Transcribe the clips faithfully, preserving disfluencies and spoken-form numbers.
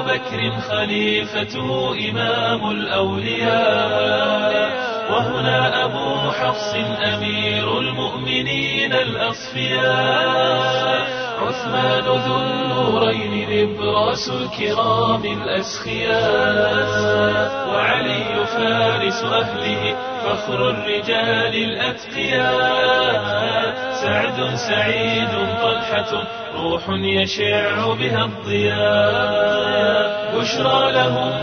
بكر خليفة إمام الأولياء، وهنا أبو حفص أمير المؤمنين الأصفياء، عثمان ذو النورين نبراس الكرام الأسخياء، وعلي فارس أهله فخر الرجال الأتقياء، سعد سعيد طلحة روح يشع بها الضياء، بشرى لهم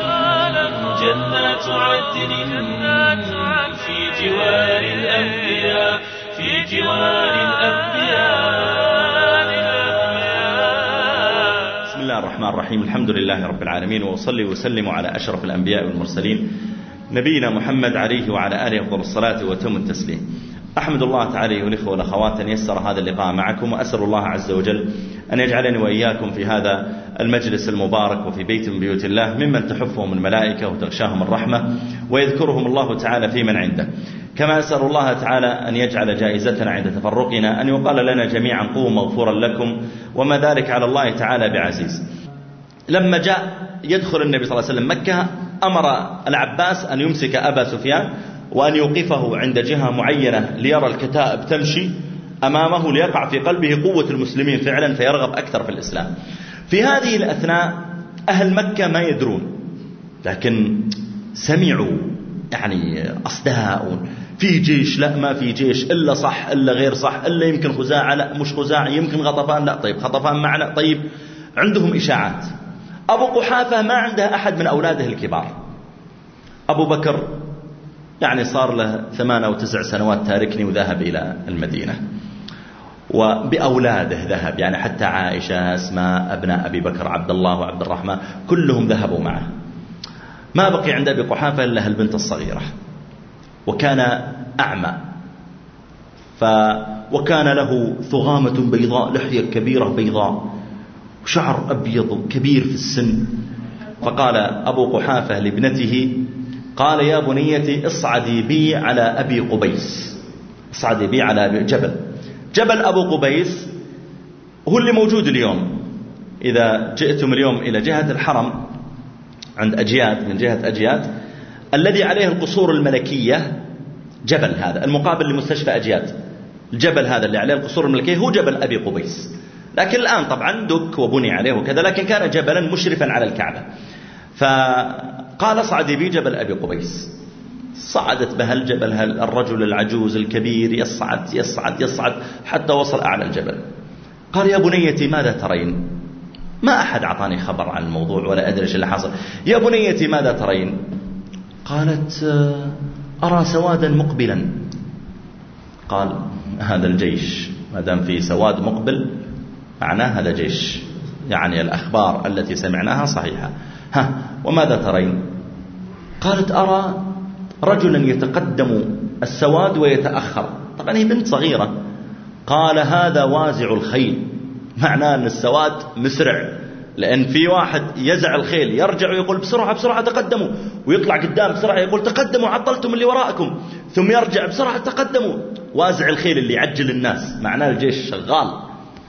جنات عدن في جوار الأنبياء في جوار الأنبياء. بسم الله الرحمن الرحيم، الحمد لله رب العالمين، وأصلي وسلم على أشرف الأنبياء والمرسلين نبينا محمد عليه وعلى آله أفضل الصلاة وتم التسليم. أحمد الله تعالى أيها الإخوة والأخوات أن يسر هذا اللقاء معكم، وأسأل الله عز وجل أن يجعلني وإياكم في هذا المجلس المبارك وفي بيت من بيوت الله ممن تحفهم الملائكة وتغشاهم الرحمة ويذكرهم الله تعالى في من عنده. كما أسأل الله تعالى أن يجعل جائزتنا عند تفرقنا أن يقال لنا جميعا قوموا مغفورا لكم، وما ذلك على الله تعالى بعزيز. لما جاء يدخل النبي صلى الله عليه وسلم مكة، أمر العباس أن يمسك أبا سفيان وأن يوقفه عند جهة معينة ليرى الكتائب تمشي أمامه، ليقع في قلبه قوة المسلمين فعلا فيرغب أكثر في الإسلام. في هذه الأثناء أهل مكة ما يدرون، لكن سمعوا يعني أصداء في جيش، لا ما في جيش، إلا صح إلا غير صح، إلا يمكن خزاعة لا مش خزاعة، يمكن غطفان لا طيب غطفان معنا طيب. عندهم إشاعات. أبو قحافة ما عنده أحد من أولاده الكبار. أبو بكر يعني صار له ثمان أو تسع سنوات تاركني وذهب إلى المدينة، وبأولاده ذهب، يعني حتى عائشة أسماء أبناء أبي بكر عبد الله وعبد الرحمن كلهم ذهبوا معه. ما بقي عند أبي قحافة إلا البنت الصغيرة، وكان أعمى، ف وكان له ثغامة بيضاء، لحية كبيرة بيضاء، شعر أبيض كبير في السن. فقال أبو قحافة لابنته، قال يا بنيتي اصعدي بي على أبي قبيس، اصعدي بي على أبي جبل. جبل أبو قبيس هو اللي موجود اليوم. إذا جئتم اليوم إلى جهة الحرم عند أجياد، من جهة أجياد الذي عليه القصور الملكية، جبل هذا المقابل لمستشفى أجياد، الجبل هذا اللي عليه القصور الملكية هو جبل أبي قبيس. لكن الآن طبعا دك وبني عليه وكذا، لكن كان جبلا مشرفا على الكعبة. فقال اصعدي بي جبل أبي قبيس. صعدت بها الجبل الرجل العجوز الكبير، يصعد يصعد يصعد حتى وصل أعلى الجبل. قال يا بنيتي ماذا ترين؟ ما أحد أعطاني خبر عن الموضوع ولا أدري ايش اللي حصل. يا بنيتي ماذا ترين؟ قالت أرى سوادا مقبلا. قال هذا الجيش، ما دام في سواد مقبل معناه هذا جيش، يعني الأخبار التي سمعناها صحيحة. ها وماذا ترين؟ قالت أرى رجلا يتقدم السواد ويتأخر. طبعا هي بنت صغيرة. قال هذا وازع الخيل، معناه أن السواد مسرع، لأن في واحد يزع الخيل يرجع ويقول بسرعة بسرعة تقدموا، ويطلع قدام بسرعة يقول تقدموا عطلتم اللي وراءكم، ثم يرجع بسرعة تقدموا. وازع الخيل اللي يعجل الناس، معناه الجيش شغال.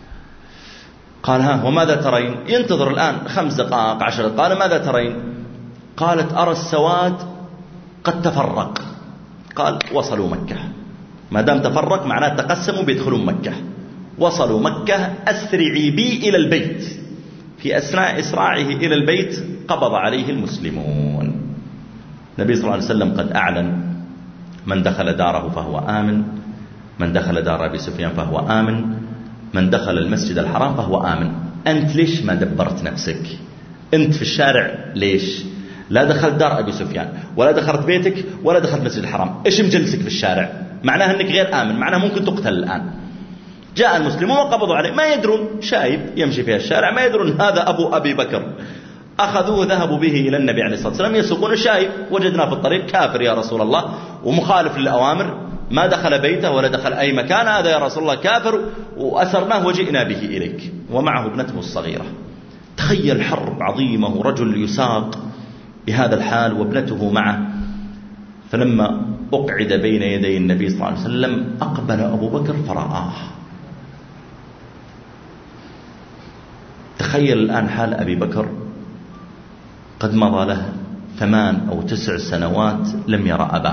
قال ها وماذا ترين؟ ينتظر الآن خمس دقائق عشر دقائق. قال ماذا ترين؟ قالت أرى السواد قد تفرق. قال وصلوا مكة، ما دام تفرق معناه تقسموا بيدخلون مكة. وصلوا مكة، أسرعي بي إلى البيت. في أثناء إسراعه إلى البيت قبض عليه المسلمون. النبي صلى الله عليه وسلم قد أعلن من دخل داره فهو آمن، من دخل دار أبي سفيان فهو آمن، من دخل المسجد الحرام فهو آمن. أنت ليش ما دبرت نفسك؟ أنت في الشارع ليش؟ لا دخلت دار أبي سفيان ولا دخلت بيتك ولا دخلت مسجد الحرام، إيش مجلسك في الشارع؟ معناها أنك غير آمن، معناها ممكن تقتل الآن. جاء المسلمون وقبضوا عليه، ما يدرون، شايب يمشي في الشارع، ما يدرون هذا أبو أبي بكر. أخذوه ذهبوا به إلى النبي عليه الصلاة والسلام يسوقون الشايب. وجدناه في الطريق كافر يا رسول الله ومخالف للأوامر، ما دخل بيته ولا دخل أي مكان، هذا يا رسول الله كافر، وأسرناه وجئنا به إليك ومعه ابنته الصغيرة. تخيل حرب عظيمة ورجل يساق بهذا الحال وابنته معه. فلما أقعد بين يدي النبي صلى الله عليه وسلم أقبل أبو بكر فرآه. تخيل الآن حال أبي بكر قد مضى له ثمان أو تسع سنوات لم يرى أباه،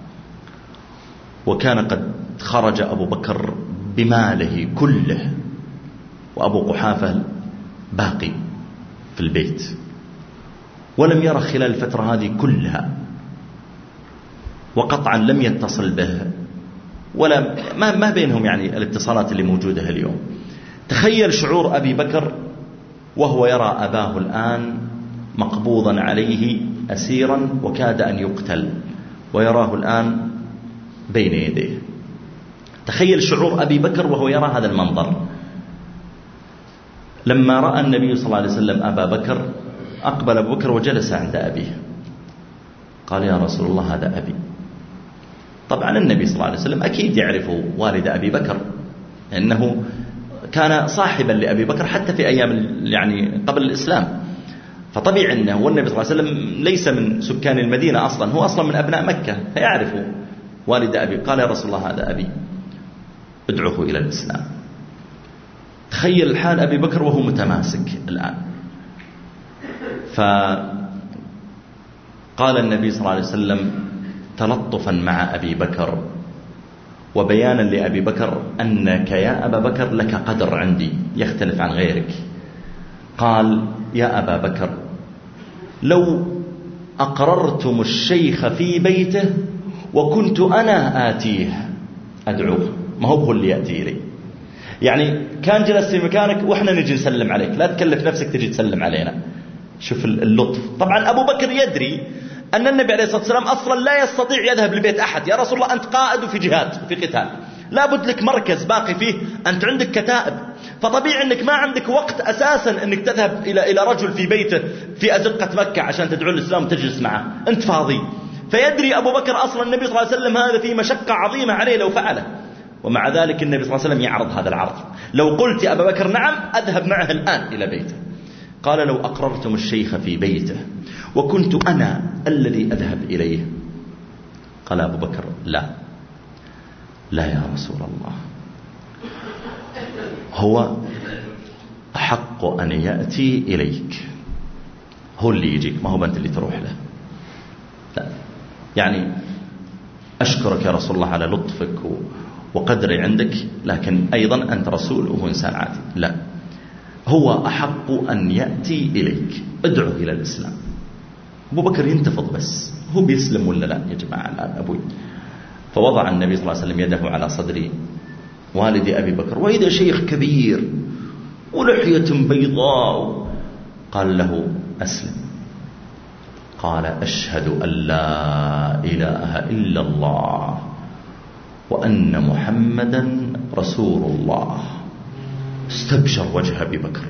وكان قد خرج أبو بكر بماله كله وأبو قحافة باقي في البيت، ولم يرى خلال الفترة هذه كلها، وقطعا لم يتصل به ولا ما, ما بينهم يعني الاتصالات اللي موجودة اليوم. تخيل شعور أبي بكر وهو يرى أباه الآن مقبوضا عليه أسيرا وكاد أن يقتل، ويراه الآن بين يديه. تخيل شعور أبي بكر وهو يرى هذا المنظر. لما رأى النبي صلى الله عليه وسلم أبا بكر أقبل أبو بكر وجلس عند أبيه، قال يا رسول الله هذا أبي. طبعا النبي صلى الله عليه وسلم أكيد يعرف والد أبي بكر، لأنه كان صاحبا لأبي بكر حتى في أيام يعني قبل الإسلام، فطبيعي أنه والنبي صلى الله عليه وسلم ليس من سكان المدينة أصلا، هو أصلا من أبناء مكة، فيعرف والد أبي. قال يا رسول الله هذا أبي ادعوه إلى الإسلام. تخيل الحال أبي بكر وهو متماسك الآن. فقال النبي صلى الله عليه وسلم تلطفا مع أبي بكر وبيانا لأبي بكر أنك يا أبا بكر لك قدر عندي يختلف عن غيرك، قال يا أبا بكر لو أقررتم الشيخ في بيته وكنت أنا آتيه أدعوه، ما هو هو اللي يأتي إلي، يعني كان جلس في مكانك وإحنا نجي نسلم عليك، لا تكلف نفسك تجي تسلم علينا. شوف اللطف. طبعا أبو بكر يدري أن النبي عليه الصلاة والسلام أصلا لا يستطيع يذهب لبيت أحد. يا رسول الله أنت قائد في جهاد وفي قتال، لابد لك مركز باقي فيه، أنت عندك كتائب، فطبيعي أنك ما عندك وقت أساسا أنك تذهب إلى إلى رجل في بيته في أزقة مكة عشان تدعو الإسلام وتجلس معه، أنت فاضي. فيدري أبو بكر أصلا النبي صلى الله عليه وسلم هذا فيه مشقة عظيمة عليه لو فعله، ومع ذلك النبي صلى الله عليه وسلم يعرض هذا العرض. لو قلت يا أبا بكر نعم أذهب معه الآن إلى بيته. قال لو أقررتم الشيخ في بيته وكنت أنا الذي أذهب إليه. قال أبو بكر لا لا يا رسول الله، هو أحق أن يأتي إليك، هو اللي يجيك، ما هو أنت اللي تروح له. لا يعني أشكرك يا رسول الله على لطفك وقدري عندك، لكن أيضا أنت رسول وهو إنسان عادي. لا، هو أحق أن يأتي إليك، ادعو إلى الإسلام. أبو بكر ينتفض بس، هو بيسلم ولا لا يا جماعة الآن أبوي؟ فوضع النبي صلى الله عليه وسلم يده على صدر والد أبي بكر، وإذا شيخ كبير ولحية بيضاء، قال له أسلم. قال أشهد أن لا إله إلا الله وأن محمدا رسول الله. استبشر وجه أبي بكر،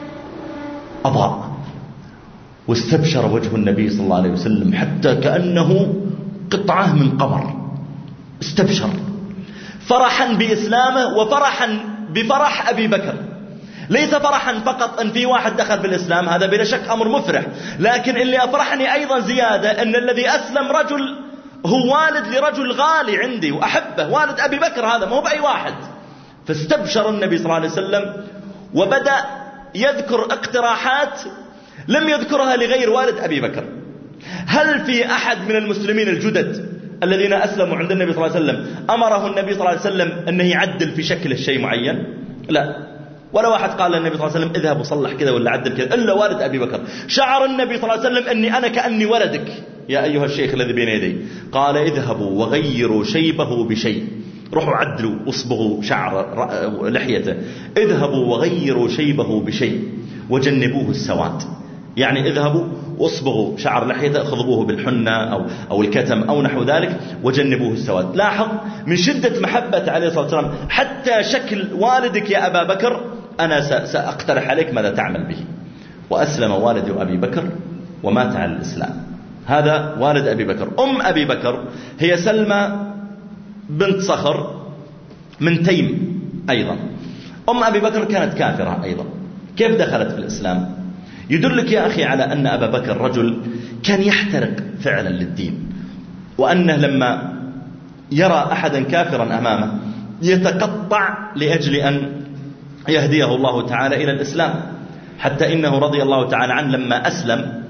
أضاء، واستبشر وجه النبي صلى الله عليه وسلم حتى كأنه قطعة من قمر. استبشر فرحا بإسلامه وفرحا بفرح أبي بكر، ليس فرحا فقط أن في واحد دخل بالإسلام، هذا بلا شك أمر مفرح، لكن اللي أفرحني أيضا زيادة أن الذي أسلم رجل هو والد لرجل غالي عندي وأحبه، والد أبي بكر هذا، ما هو بأي واحد. فاستبشر النبي صلى الله عليه وسلم وبدأ يذكر اقتراحات لم يذكرها لغير والد أبي بكر. هل في أحد من المسلمين الجدد الذين أسلموا عند النبي صلى الله عليه وسلم أمره النبي صلى الله عليه وسلم أنه يعدل في شكله شيء معين؟ لا، ولا واحد قال للنبي صلى الله عليه وسلم اذهب وصلح كذا ولا عدل كذا، إلا والد أبي بكر. شعر النبي صلى الله عليه وسلم أني أنا كأني ولدك يا أيها الشيخ الذي بين يدي. قال اذهبوا وغيروا شيبه بشيء، روحوا عدلوا واصبغوا شعر لحيته، اذهبوا وغيروا شيبه بشيء وجنبوه السواد، يعني اذهبوا واصبغوا شعر لحيته، اخضبوه بالحنة أو, أو الكتم أو نحو ذلك وجنبوه السواد. لاحظ من شدة محبة عليه الصلاة والسلام حتى شكل والدك يا أبا بكر أنا سأقترح عليك ماذا تعمل به. وأسلم والد أبي بكر ومات على الإسلام. هذا والد أبي بكر. أم أبي بكر هي سلمى بنت صخر من تيم أيضا. أم أبي بكر كانت كافرة أيضا. كيف دخلت في الإسلام؟ يدلك يا أخي على أن أبا بكر رجل كان يحترق فعلا للدين، وأنه لما يرى أحدا كافرا أمامه يتقطع لأجل أن يهديه الله تعالى إلى الإسلام. حتى إنه رضي الله تعالى عنه لما أسلم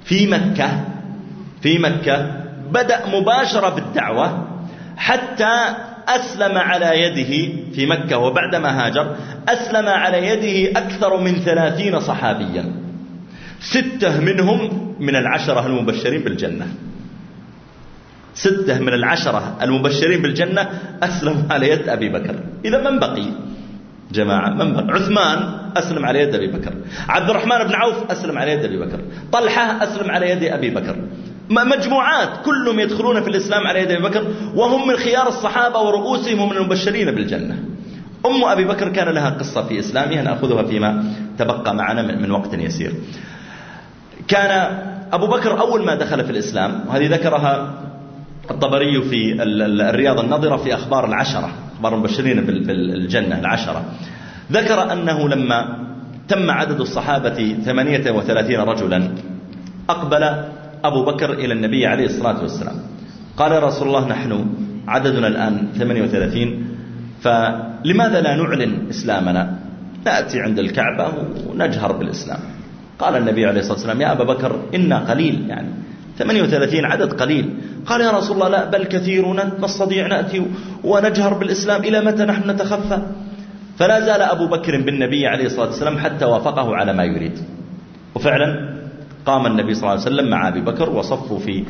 في مكة في مكة بدأ مباشرة بالدعوة حتى أسلم على يده في مكة، وبعدما هاجر أسلم على يده أكثر من ثلاثين صحابيا، ستة منهم من العشرة المبشرين بالجنة. ستة من العشرة المبشرين بالجنة أسلموا على يد أبي بكر. إذا من بقي جماعة؟ من بقي؟ عثمان أسلم على يد أبي بكر، عبد الرحمن بن عوف أسلم على يد أبي بكر، طلحة أسلم على يد أبي بكر، مجموعات كلهم يدخلون في الإسلام على يد أبي بكر، وهم من خيار الصحابة ورؤوسهم هم من المبشرين بالجنة. أم أبي بكر كان لها قصة في إسلامها نأخذها فيما تبقى معنا من وقت يسير. كان أبو بكر أول ما دخل في الإسلام، وهذه ذكرها الطبري في الرياض النظرة في أخبار العشرة، أخبار المبشرين بالجنة العشرة، ذكر أنه لما تم عدد الصحابة ثمانية وثلاثين رجلا أقبل أبو بكر إلى النبي عليه الصلاة والسلام قال: يا رسول الله، نحن عددنا الآن ثمانية وثلاثين، فلماذا لا نعلن إسلامنا؟ نأتي عند الكعبة ونجهر بالإسلام. قال النبي عليه الصلاة والسلام: يا أبا بكر، إنا قليل، يعني ثمانية وثلاثين عدد قليل. قال: يا رسول الله، لا، بل كثير، نستطيع نأتي ونجهر بالإسلام، إلى متى نحن نتخفى؟ فلا زال أبو بكر بالنبي عليه الصلاة والسلام حتى وافقه على ما يريد. وفعلا قام النبي صلى الله عليه وسلم مع أبي بكر وصفوا في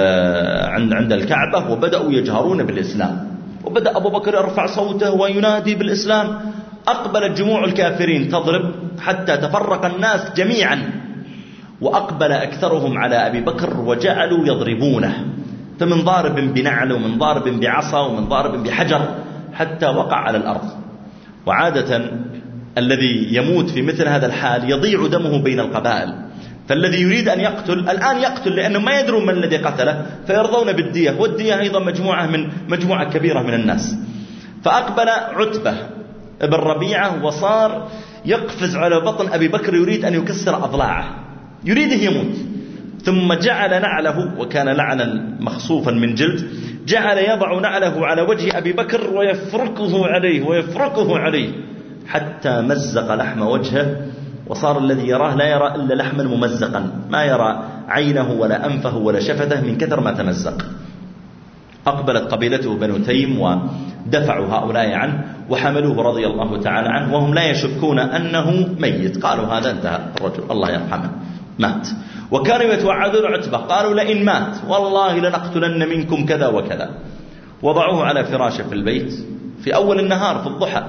عند الكعبة وبدأوا يجهرون بالإسلام، وبدأ أبو بكر يرفع صوته وينادي بالإسلام. أقبلت جموع الكافرين تضرب حتى تفرق الناس جميعا، وأقبل أكثرهم على أبي بكر وجعلوا يضربونه، فمن ضارب بنعل ومن ضارب بعصا ومن ضارب بحجر حتى وقع على الأرض. وعادة الذي يموت في مثل هذا الحال يضيع دمه بين القبائل، فالذي يريد أن يقتل الآن يقتل، لأنهم ما يدرون من الذي قتله، فيرضون بالدية، والدية أيضا مجموعة من مجموعة كبيرة من الناس. فأقبل عتبة ابن ربيعة وصار يقفز على بطن أبي بكر يريد أن يكسر أضلاعه، يريده يموت، ثم جعل نعله، وكان لعنا مخصوفا من جلد، جعل يضع نعله على وجه أبي بكر ويفركه عليه ويفركه عليه حتى مزق لحم وجهه، وصار الذي يراه لا يرى إلا لحما ممزقا، ما يرى عينه ولا أنفه ولا شفته من كثر ما تمزق. أقبلت قبيلته بنو تيم ودفعوا هؤلاء عنه وحملوه رضي الله تعالى عنه، وهم لا يشكون أنه ميت. قالوا: هذا انتهى الرجل، الله يرحمه، مات. وكانوا يتوعدون عتبة، قالوا: لئن مات والله لنقتلن منكم كذا وكذا. وضعوه على فراشه في البيت في أول النهار في الضحى،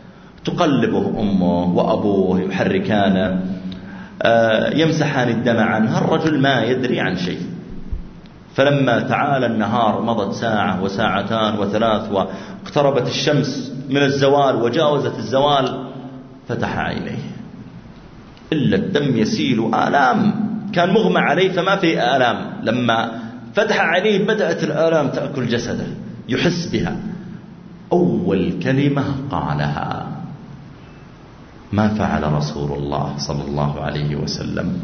تقلبه أمه وأبوه يحركانه، يمسحان الدم عنه، الرجل ما يدري عن شيء. فلما تعالى النهار مضت ساعة وساعتان وثلاث، واقتربت الشمس من الزوال وجاوزت الزوال، فتح عينيه إلا الدم يسيل، آلام، كان مغمى عليه فما في آلام. لما فتح عينيه بدأت الآلام تأكل جسده، يحس بها. أول كلمة قالها: ما فعل رسول الله صلى الله عليه وسلم.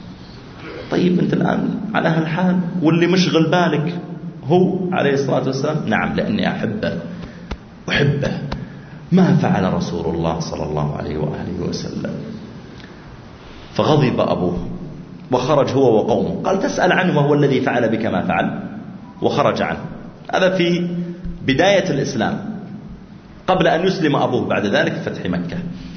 طيب أنت الآن على هالحال واللي مشغل بالك هو عليه الصلاة والسلام؟ نعم، لأني أحبه أحبه. ما فعل رسول الله صلى الله عليه وآله وسلم. فغضب أبوه وخرج هو وقومه، قال: تسأل عنه وهو الذي فعل بك ما فعل؟ وخرج عنه. هذا في بداية الإسلام قبل أن يسلم أبوه بعد ذلك في فتح مكة.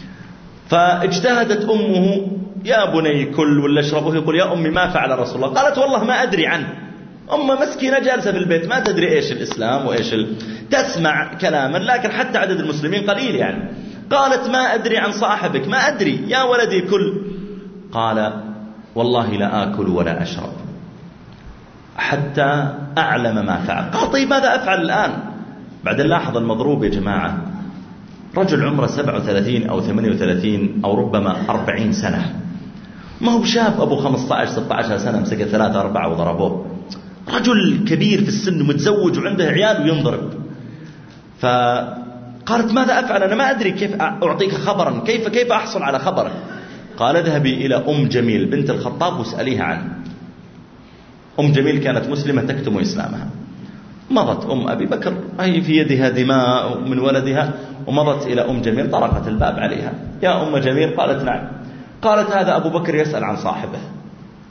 فاجتهدت أمه: يا بني كل ولا اشربه، يقول: يا أمي ما فعل رسول الله. قالت: والله ما أدري عنه. أمه مسكينة جالسة في البيت ما تدري إيش الإسلام وإيش ال... تسمع كلاما، لكن حتى عدد المسلمين قليل يعني. قالت: ما أدري عن صاحبك، ما أدري، يا ولدي كل. قال: والله لا آكل ولا أشرب حتى أعلم ما فعل. قال: طيب ماذا أفعل الآن؟ بعد اللاحظ المضروب يا جماعة، رجل عمره سبعة وثلاثين أو ثمانية وثلاثين أو ربما أربعين سنة، ما هو شاب أبو خمسة عشر ستة عشر سنة مسك ثلاثة أربعة وضربوه، رجل كبير في السن متزوج وعنده عيال وينضرب. فقالت: ماذا أفعل؟ أنا ما أدري كيف أعطيك خبرا، كيف كيف أحصل على خبرك؟ قال: اذهبي إلى أم جميل بنت الخطاب واسأليها عنه. أم جميل كانت مسلمة تكتم إسلامها. مضت أم أبي بكر أي في يدها دماء من ولدها، ومضت إلى أم جميل، طرقت الباب عليها: يا أم جميل. قالت: نعم. قالت: هذا أبو بكر يسأل عن صاحبه.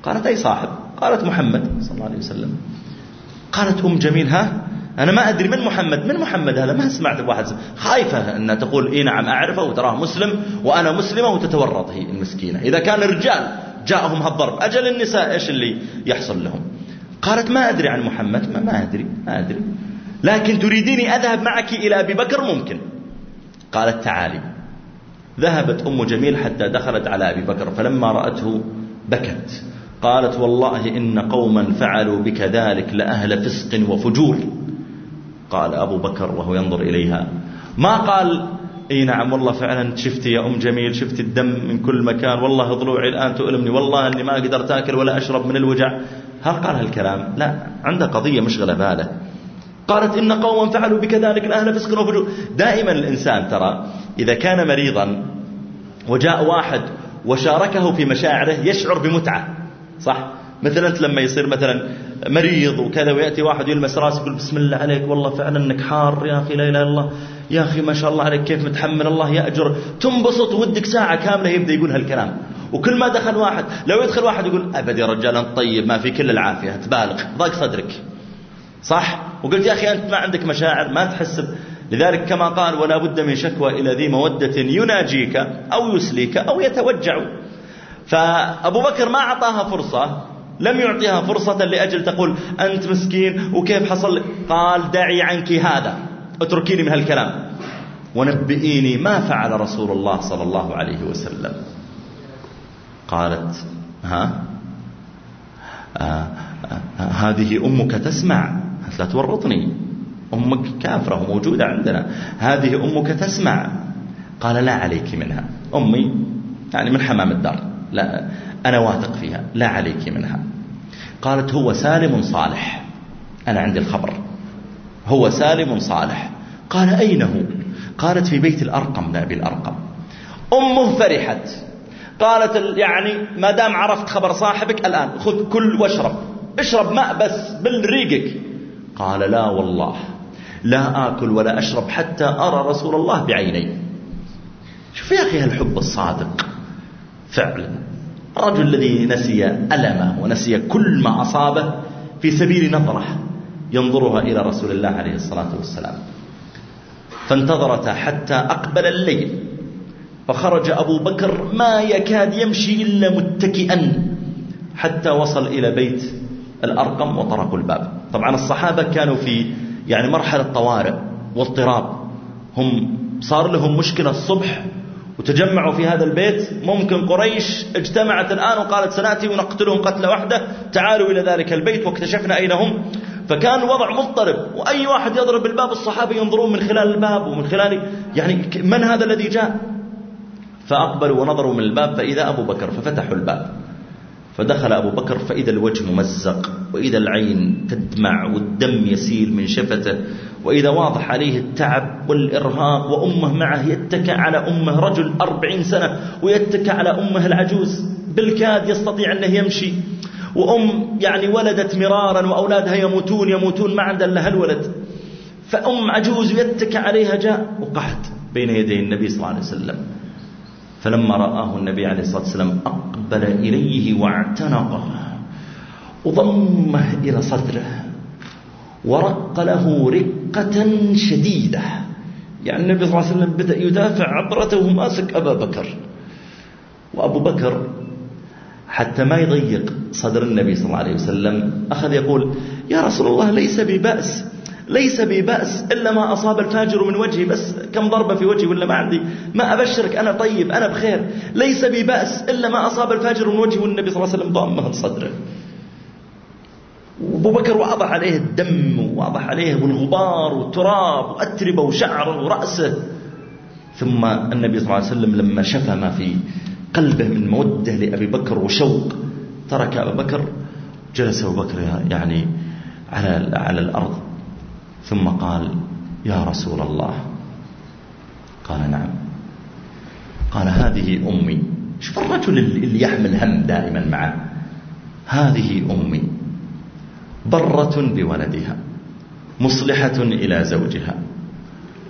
قالت أي صاحب؟ قالت محمد صلى الله عليه وسلم. قالت أم جميل ها أنا ما أدري من محمد، من محمد هذا؟ ما سمعت بواحد، خايفة أن تقول إيه نعم أعرفه وتراه مسلم وأنا مسلمة وتتورط هي المسكينة. إذا كان الرجال جاءهم هالضرب، أجل النساء إيش اللي يحصل لهم؟ قالت ما أدري عن محمد، ما, ما أدري ما أدري لكن تريديني أذهب معك إلى أبي بكر؟ ممكن. قالت تعالي. ذهبت أم جميل حتى دخلت على أبي بكر، فلما رأته بكت. قالت والله إن قوما فعلوا بك ذلك لأهل فسق وفجور. قال أبو بكر وهو ينظر إليها، ما قال اي نعم والله فعلا شفت يا أم جميل، شفت الدم من كل مكان، والله ضلوعي الآن تؤلمني، والله أني ما قدرت أكل ولا أشرب من الوجع. هل قال هالكلام؟ لا، عنده قضية مشغلة باله. قالت إن قوما فعلوا بك ذلك لأهل فسق وفجور. دائما الإنسان ترى إذا كان مريضا وجاء واحد وشاركه في مشاعره يشعر بمتعة، صح؟ مثلا أنت لما يصير مثلا مريض وكذا ويأتي واحد يلمس راسك يقول بسم الله عليك والله فعلا انك حار يا أخي، لا إله إلا الله يا أخي ما شاء الله عليك كيف متحمل، الله يأجر، تنبسط ودك ساعة كاملة يبدأ يقول هالكلام. وكل ما دخل واحد، لو يدخل واحد يقول أبد يا رجال أنت طيب ما في كل العافية، تبالغ، ضاق صدرك، صح؟ وقلت يا أخي أنت ما عندك مشاعر، ما تحس. لذلك كما قال ولا بد من شكوى إلى ذي مودة يناجيك أو يسليك أو يتوجع. فأبو بكر ما أعطاها فرصة، لم يعطيها فرصة لأجل تقول أنت مسكين وكيف حصل. قال دعي عنك هذا، اتركيني من هالكلام ونبئيني ما فعل رسول الله صلى الله عليه وسلم. قالت ها آه آه آه هذه أمك تسمع، لا تورطني، أمك كافرة وموجودة عندنا، هذه أمك تسمع. قال لا عليك منها، أمي يعني من حمام الدار، لا أنا واثق فيها، لا عليك منها. قالت هو سالم صالح، أنا عندي الخبر، هو سالم صالح. قال أين هو؟ قالت في بيت الأرقم نبي الأرقم. أمه فرحت، قالت يعني ما دام عرفت خبر صاحبك الآن خذ كل واشرب، اشرب ماء بس بالريقك. قال لا والله لا آكل ولا أشرب حتى أرى رسول الله بعيني. شوف يا أخي هالحب الصادق فعلا، الرجل الذي نسي ألمه ونسي كل ما أصابه في سبيل نظرة ينظرها إلى رسول الله عليه الصلاة والسلام. فانتظرت حتى أقبل الليل، فخرج أبو بكر ما يكاد يمشي إلا متكئا حتى وصل إلى بيت الأرقم وطرقوا الباب. طبعا الصحابة كانوا في يعني مرحلة طوارئ واضطراب، هم صار لهم مشكلة الصبح وتجمعوا في هذا البيت، ممكن قريش اجتمعت الآن وقالت سنأتي ونقتلهم قتلة واحدة، تعالوا إلى ذلك البيت، واكتشفنا أين هم. فكان الوضع مضطرب، وأي واحد يضرب الباب الصحابة ينظرون من خلال الباب ومن خلال يعني من هذا الذي جاء. فأقبلوا ونظروا من الباب فإذا أبو بكر، ففتحوا الباب، فدخل أبو بكر فإذا الوجه ممزق، وإذا العين تدمع والدم يسيل من شفته، وإذا واضح عليه التعب والإرهاق، وأمه معه يتكى على أمه، رجل أربعين سنة ويتكى على أمه العجوز بالكاد يستطيع أنه يمشي، وأم يعني ولدت مرارا وأولادها يموتون يموتون ما عندها إلا هالولد، فأم عجوز يتكى عليها، جاء وقعد بين يدي النبي صلى الله عليه وسلم. فلما رآه النبي عليه الصلاة والسلام أقبل إليه واعتنقه وضمه إلى صدره ورق له رقة شديدة، يعني النبي صلى الله عليه وسلم بدأ يدافع عبرته وماسك أبا بكر. وأبو بكر حتى ما يضيق صدر النبي صلى الله عليه وسلم أخذ يقول يا رسول الله ليس ببأس، ليس ببأس إلا ما أصاب الفاجر من وجهي، بس كم ضربة في وجهي ولا ما عندي، ما أبشرك أنا طيب أنا بخير، ليس ببأس إلا ما أصاب الفاجر من وجهي. والنبي صلى الله عليه وسلم ضمه لصدره. وأبو بكر واضح عليه الدم وواضح عليه والغبار والتراب وأتربه وشعره ورأسه. ثم النبي صلى الله عليه وسلم لما شفى ما في قلبه من مودة لأبي بكر وشوق ترك أبا بكر، جلس أبو بكر يعني على على الأرض، ثم قال يا رسول الله. قال نعم. قال هذه أمي. شوف الرجل اللي يحمل هم دائما معه، هذه أمي برة بولدها مصلحة إلى زوجها،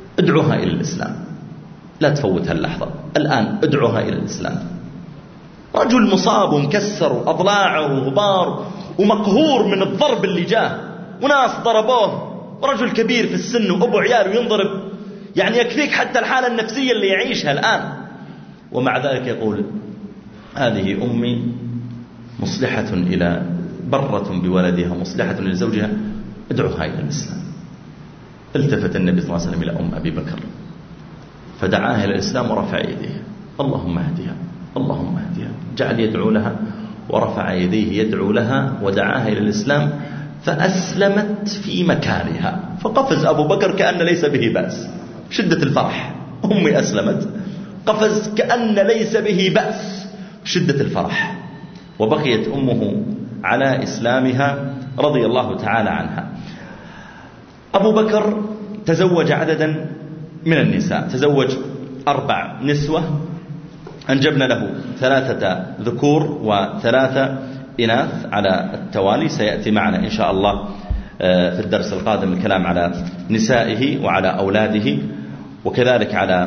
ادعوها إلى الإسلام، لا تفوت هاللحظة الآن، ادعوها إلى الإسلام. رجل مصاب ومكسر وأضلاعه وغبار ومقهور من الضرب اللي جاه، وناس ضربوه، ورجل كبير في السن وأبو عياله ينضرب، يعني يكفيك حتى الحالة النفسية اللي يعيشها الآن. ومع ذلك يقول هذه أمي مصلحة إلى برة بولدها مصلحة لزوجها، ادعوها إلى الإسلام. التفت النبي صلى الله عليه وسلم إلى أم أبي بكر فدعاها إلى الإسلام ورفع يديه، اللهم اهدها اللهم اهدها، جعل يدعو لها ورفع يديه يدعو لها ودعاها إلى الإسلام، فأسلمت في مكانها. فقفز أبو بكر كأن ليس به بأس، شدة الفرح، أمي أسلمت، قفز كأن ليس به بأس، شدة الفرح. وبقيت أمه على إسلامها رضي الله تعالى عنها. أبو بكر تزوج عددا من النساء، تزوج أربع نسوة، أنجبنا له ثلاثة ذكور وثلاثة إناث على التوالي. سيأتي معنا إن شاء الله في الدرس القادم الكلام على نسائه وعلى أولاده، وكذلك على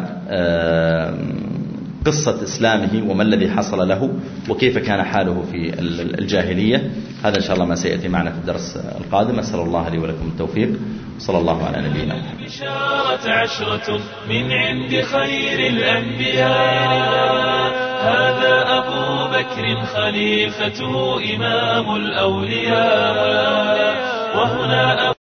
قصة إسلامه وما الذي حصل له وكيف كان حاله في الجاهلية. هذا إن شاء الله ما سيأتي معنا في الدرس القادم. أسأل الله لي ولكم التوفيق، صلى الله على نبينا محمد. البشارة عشرة من عند خير الأنبياء، هذا أبو بكر خليفته إمام الأولياء، وهنا